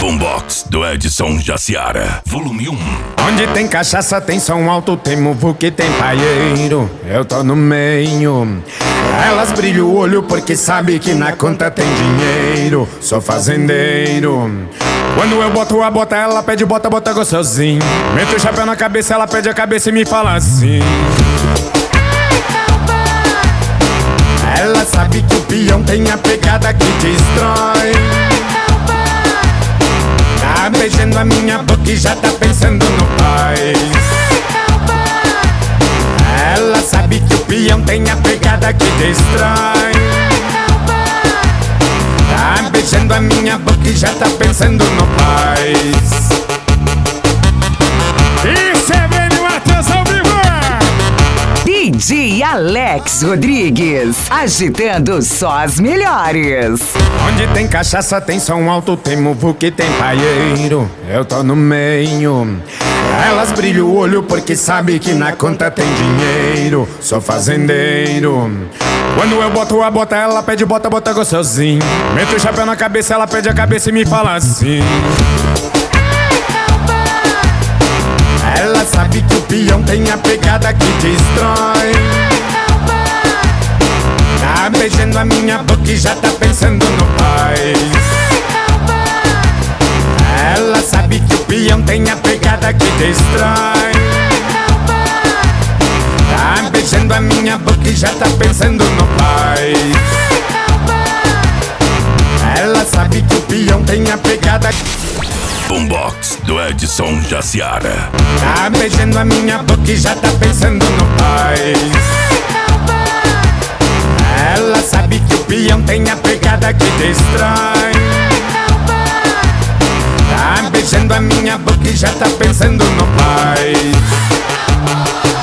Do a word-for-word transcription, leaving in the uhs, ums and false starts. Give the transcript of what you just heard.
Boombox do Edson Jaciara, volume um. Onde tem cachaça tem som alto, tem muvuca e tem paieiro. Eu tô no meio. Elas brilham o olho porque sabe que na conta tem dinheiro. Sou fazendeiro. Quando eu boto a bota, ela pede bota, bota gostosinho. Meto o chapéu na cabeça, ela pede a cabeça e me fala assim: ela sabe que o peão tem a pegada que destrói. Tá beijando a minha boca e já tá pensando no paz. Ela sabe que o peão tem a pegada que destrói. Tá beijando a minha boca e já tá pensando no paz. Isso é bem no Matheus ao vivo! D J Alex Rodrigues, agitando só as melhores. Onde tem cachaça tem som alto, tem muvuca e tem paieiro. Eu tô no meio. Elas brilham o olho porque sabe que na conta tem dinheiro. Sou fazendeiro. Quando eu boto a bota, ela pede bota, bota gostosinho. Meto o chapéu na cabeça, ela pede a cabeça e me fala assim: ela sabe que o peão tem a pegada que destrói. Tá beijando a minha boca e já tá pensando no paz. Ela sabe que o peão tem a pegada que destrói. Tá beijando a minha boca e já tá pensando no paz. Ela sabe que o peão tem a pegada que... Boombox do Edson Jaciara. Tá beijando a minha boca e já tá pensando no paz. Ela sabe que o peão tem a pegada que destrói. Tá beijando a minha boca e já tá pensando no paz.